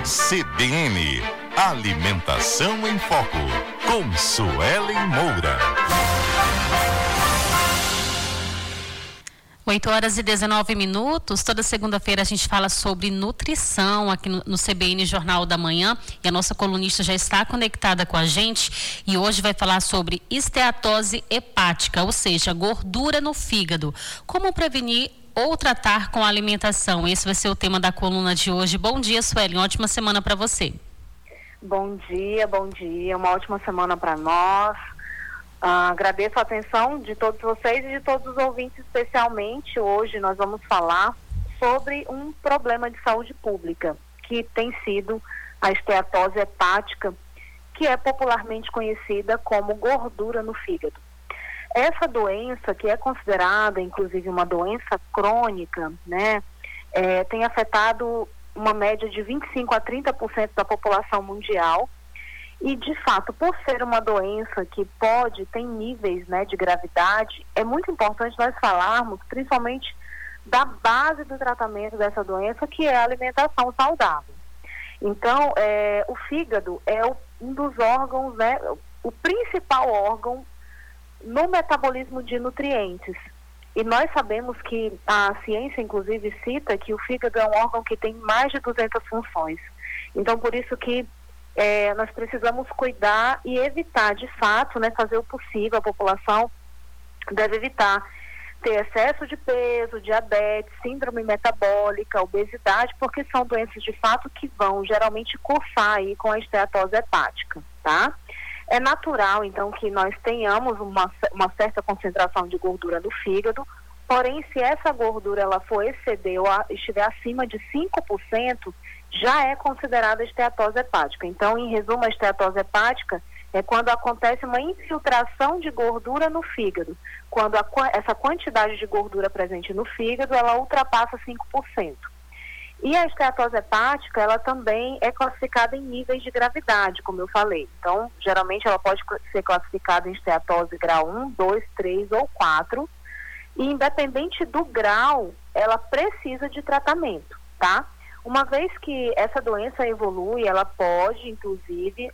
CBN Alimentação em Foco, com Suelen Moura. 8h19. Toda segunda-feira a gente fala sobre nutrição aqui no CBN Jornal da Manhã, e a nossa colunista já está conectada com a gente e hoje vai falar sobre esteatose hepática, ou seja, gordura no fígado. Como prevenir ou tratar com a alimentação? Esse vai ser o tema da coluna de hoje. Bom dia, Suelen, ótima semana para você. Bom dia, uma ótima semana para nós. Agradeço a atenção de todos vocês e de todos os ouvintes, especialmente hoje nós vamos falar sobre um problema de saúde pública, que tem sido a esteatose hepática, que é popularmente conhecida como gordura no fígado. Essa doença, que é considerada inclusive uma doença crônica, né, tem afetado uma média de 25% a 30% da população mundial. E, de fato, por ser uma doença que tem níveis, né, de gravidade, é muito importante nós falarmos, principalmente, da base do tratamento dessa doença, que é a alimentação saudável. Então, o fígado é um dos órgãos, né, o principal órgão no metabolismo de nutrientes. E nós sabemos que a ciência, inclusive, cita que o fígado é um órgão que tem mais de 200 funções. Então, por isso que nós precisamos cuidar e evitar, de fato, né, fazer o possível. A população deve evitar ter excesso de peso, diabetes, síndrome metabólica, obesidade, porque são doenças, de fato, que vão geralmente cursar aí com a esteatose hepática, tá? É natural, então, que nós tenhamos uma certa concentração de gordura no fígado, porém, se essa gordura ela for exceder ou estiver acima de 5%, já é considerada esteatose hepática. Então, em resumo, a esteatose hepática é quando acontece uma infiltração de gordura no fígado. Quando essa quantidade de gordura presente no fígado, ela ultrapassa 5%. E a esteatose hepática, ela também é classificada em níveis de gravidade, como eu falei. Então, geralmente ela pode ser classificada em esteatose grau 1, 2, 3 ou 4. E independente do grau, ela precisa de tratamento, tá? Uma vez que essa doença evolui, ela pode, inclusive,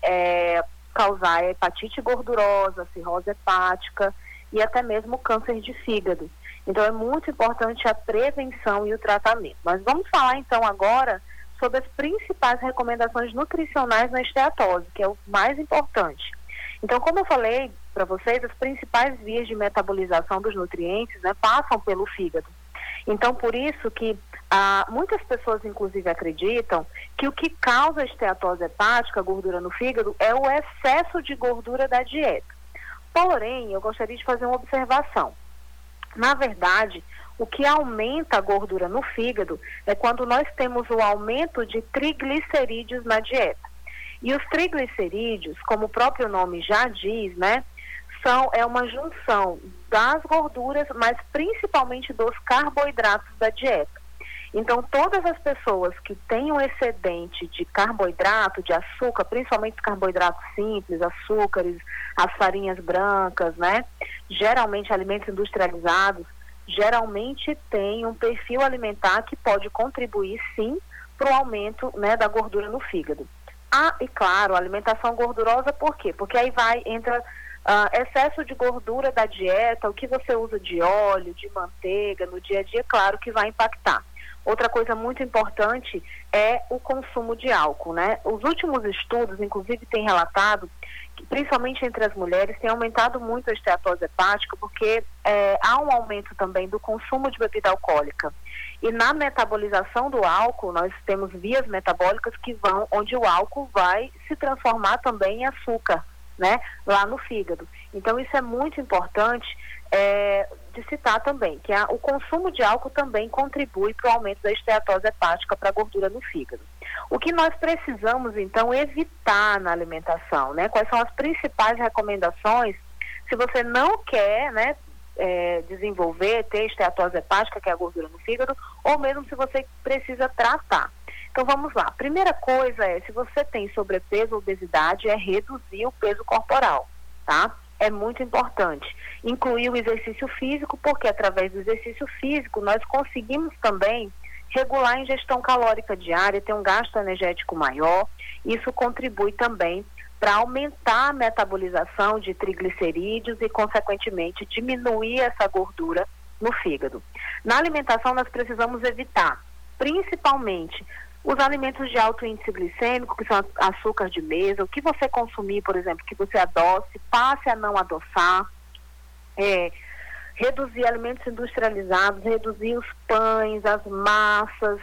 causar hepatite gordurosa, cirrose hepática e até mesmo câncer de fígado. Então, é muito importante a prevenção e o tratamento. Mas vamos falar, então, agora sobre as principais recomendações nutricionais na esteatose, que é o mais importante. Então, como eu falei para vocês, as principais vias de metabolização dos nutrientes, né, passam pelo fígado. Então, por isso que muitas pessoas, inclusive, acreditam que o que causa a esteatose hepática, a gordura no fígado, é o excesso de gordura da dieta. Porém, eu gostaria de fazer uma observação. Na verdade, o que aumenta a gordura no fígado é quando nós temos o aumento de triglicerídeos na dieta. E os triglicerídeos, como o próprio nome já diz, né, é uma junção das gorduras, mas principalmente dos carboidratos da dieta. Então, todas as pessoas que têm um excedente de carboidrato, de açúcar, principalmente carboidratos simples, açúcares, as farinhas brancas, né? Geralmente alimentos industrializados, geralmente tem um perfil alimentar que pode contribuir, sim, para o aumento, né, da gordura no fígado. E claro, a alimentação gordurosa, por quê? Porque aí entra excesso de gordura da dieta, o que você usa de óleo, de manteiga no dia a dia, claro que vai impactar. Outra coisa muito importante é o consumo de álcool, né? Os últimos estudos, inclusive, têm relatado que, principalmente entre as mulheres, tem aumentado muito a esteatose hepática, porque há um aumento também do consumo de bebida alcoólica. E na metabolização do álcool, nós temos vias metabólicas onde o álcool vai se transformar também em açúcar, né? Lá no fígado. Então, isso é muito importante de citar também, que o consumo de álcool também contribui para o aumento da esteatose hepática, para a gordura no fígado. O que nós precisamos, então, evitar na alimentação, né? Quais são as principais recomendações se você não quer, né, ter esteatose hepática, que é a gordura no fígado, ou mesmo se você precisa tratar. Então, vamos lá. Primeira coisa se você tem sobrepeso ou obesidade, reduzir o peso corporal, tá? É muito importante. Incluir o exercício físico, porque através do exercício físico nós conseguimos também regular a ingestão calórica diária, ter um gasto energético maior. Isso contribui também para aumentar a metabolização de triglicerídeos e, consequentemente, diminuir essa gordura no fígado. Na alimentação, nós precisamos evitar, principalmente, os alimentos de alto índice glicêmico, que são açúcar de mesa. O que você consumir, por exemplo, que você adoce, passe a não adoçar. Reduzir alimentos industrializados, reduzir os pães, as massas,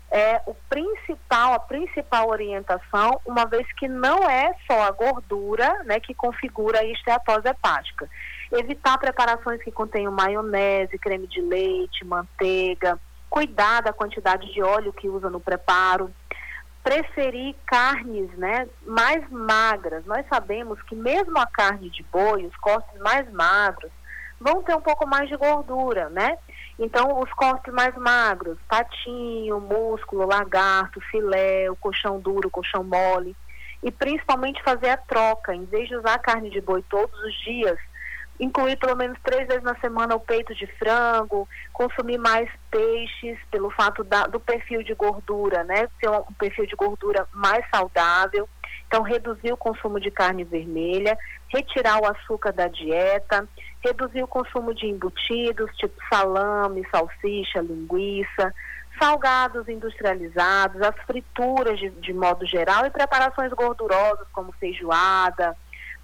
a principal orientação, uma vez que não é só a gordura, né, que configura a esteatose hepática. Evitar preparações que contenham maionese, creme de leite, manteiga, cuidar da quantidade de óleo que usa no preparo, preferir carnes, né, mais magras. Nós sabemos que mesmo a carne de boi, os cortes mais magros, vão ter um pouco mais de gordura, né? Então, os cortes mais magros, patinho, músculo, lagarto, filé, o colchão duro, o colchão mole, e principalmente fazer a troca, em vez de usar carne de boi todos os dias, incluir pelo menos 3 vezes na semana o peito de frango, consumir mais peixes, pelo fato do perfil de gordura, né? Ser um perfil de gordura mais saudável. Então, reduzir o consumo de carne vermelha, retirar o açúcar da dieta, reduzir o consumo de embutidos, tipo salame, salsicha, linguiça, salgados industrializados, as frituras de modo geral e preparações gordurosas como feijoada,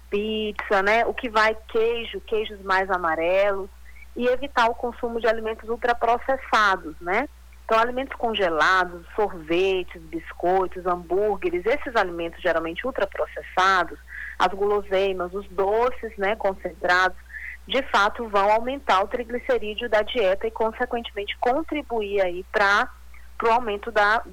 pizza, né? O que vai queijos mais amarelos, e evitar o consumo de alimentos ultraprocessados, né? Então, alimentos congelados, sorvetes, biscoitos, hambúrgueres, esses alimentos geralmente ultraprocessados, as guloseimas, os doces, né, concentrados, de fato vão aumentar o triglicerídeo da dieta e, consequentemente, contribuir aí para o aumento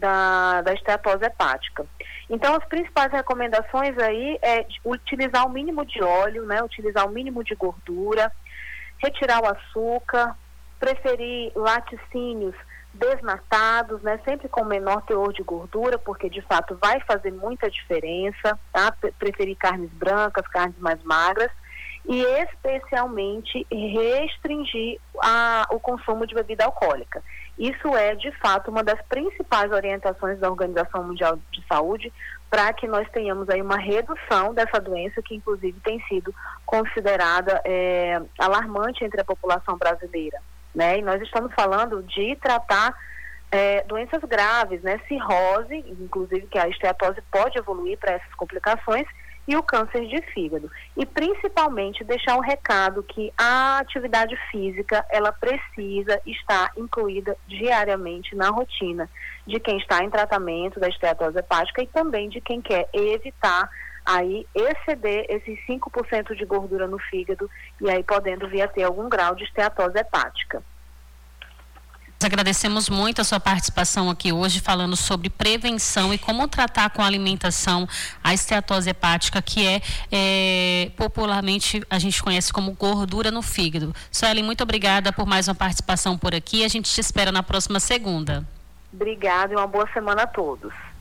da esteatose hepática. Então, as principais recomendações aí é utilizar o mínimo de óleo, né, utilizar o mínimo de gordura, retirar o açúcar, preferir laticínios desnatados, né, sempre com menor teor de gordura, porque de fato vai fazer muita diferença, tá? Preferir carnes brancas, carnes mais magras, e especialmente restringir o consumo de bebida alcoólica. Isso é de fato uma das principais orientações da Organização Mundial de Saúde para que nós tenhamos aí uma redução dessa doença, que inclusive tem sido considerada alarmante entre a população brasileira, né? E nós estamos falando de tratar doenças graves, né? Cirrose, inclusive, que a esteatose pode evoluir para essas complicações, e o câncer de fígado. E principalmente deixar um recado que a atividade física, ela precisa estar incluída diariamente na rotina de quem está em tratamento da esteatose hepática e também de quem quer evitar aí exceder esses 5% de gordura no fígado e aí podendo vir a ter algum grau de esteatose hepática. Agradecemos muito a sua participação aqui hoje, falando sobre prevenção e como tratar com a alimentação a esteatose hepática, que popularmente a gente conhece como gordura no fígado. Suelen, muito obrigada por mais uma participação por aqui. A gente te espera na próxima segunda. Obrigada e uma boa semana a todos.